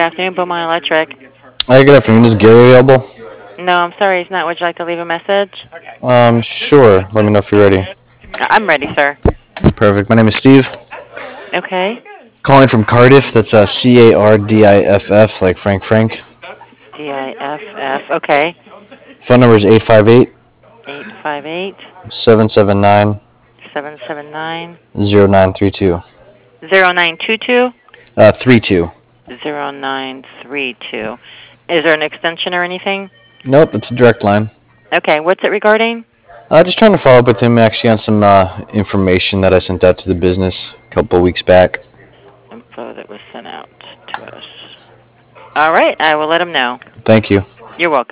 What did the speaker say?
afternoon, Beaumont Electric. Hi, good afternoon. Is Gary available? No, I'm sorry, he's not. Would you like to leave a message? Sure. Let me know if you're ready. I'm ready, sir. Perfect. My name is Steve. Okay. Calling from Cardiff. That's Cardiff, like Frank. DIFF. Okay. Phone number is 858 858 779 779 0932. 0922 32. 0932. Is there an extension or anything? Nope, it's a direct line. Okay, what's it regarding? Just trying to follow up with him actually on some information that I sent out to the business a couple of weeks back. Info that was sent out to us. All right, I will let him know. Thank you. You're welcome.